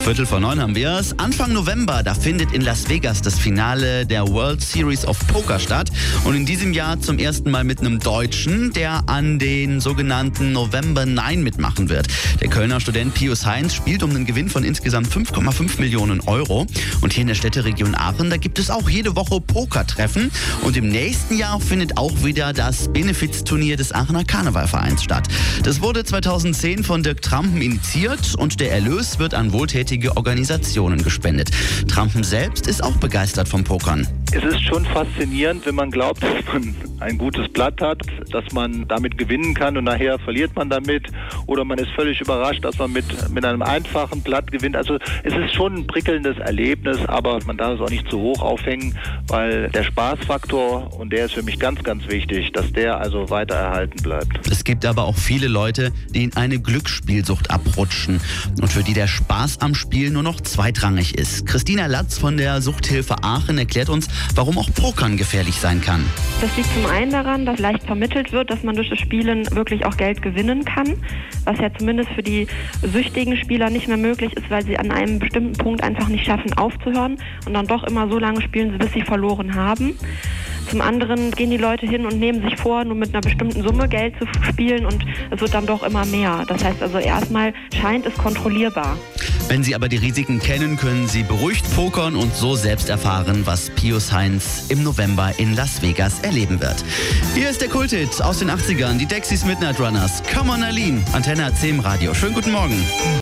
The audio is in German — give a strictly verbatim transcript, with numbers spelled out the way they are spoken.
Viertel vor neun haben wir es. Anfang November, da findet in Las Vegas das Finale der World Series of Poker statt. Und in diesem Jahr zum ersten Mal mit einem Deutschen, der an den sogenannten November neun mitmachen wird. Der Kölner Student Pius Heinz spielt um einen Gewinn von insgesamt fünf Komma fünf Millionen Euro. Und hier in der Städteregion Aachen, da gibt es auch jede Woche Pokertreffen. Und im nächsten Jahr findet auch wieder das Benefizturnier des Aachener Karnevalvereins statt. Das wurde zweitausendzehn von Dirk Trampen initiiert und der Erlös wird an wohltätige Organisationen gespendet. Trampen selbst ist auch begeistert vom Pokern. Es ist schon faszinierend, wenn man glaubt, dass man ein gutes Blatt hat, dass man damit gewinnen kann und nachher verliert man damit, oder man ist völlig überrascht, dass man mit, mit einem einfachen Blatt gewinnt. Also es ist schon ein prickelndes Erlebnis, aber man darf es auch nicht zu hoch aufhängen, weil der Spaßfaktor, und der ist für mich ganz, ganz wichtig, dass der also weiter erhalten bleibt. Es gibt aber auch viele Leute, die in eine Glücksspielsucht abrutschen und für die der Spaß am Spiel nur noch zweitrangig ist. Christina Latz von der Suchthilfe Aachen erklärt uns, warum auch Pokern gefährlich sein kann. Das liegt zum einen daran, dass leicht vermittelt wird, dass man durch das Spielen wirklich auch Geld gewinnen kann, was ja zumindest für die süchtigen Spieler nicht mehr möglich ist, weil sie an einem bestimmten Punkt einfach nicht schaffen aufzuhören und dann doch immer so lange spielen, bis sie verloren haben. Zum anderen gehen die Leute hin und nehmen sich vor, nur mit einer bestimmten Summe Geld zu spielen, und es wird dann doch immer mehr. Das heißt also, erstmal scheint es kontrollierbar. Wenn Sie aber die Risiken kennen, können Sie beruhigt pokern und so selbst erfahren, was Pius Heinz im November in Las Vegas erleben wird. Hier ist der Kulthit aus den achtzigern, die Dexys Midnight Runners. Come on, Aline, Antenne A C im Radio. Schönen guten Morgen.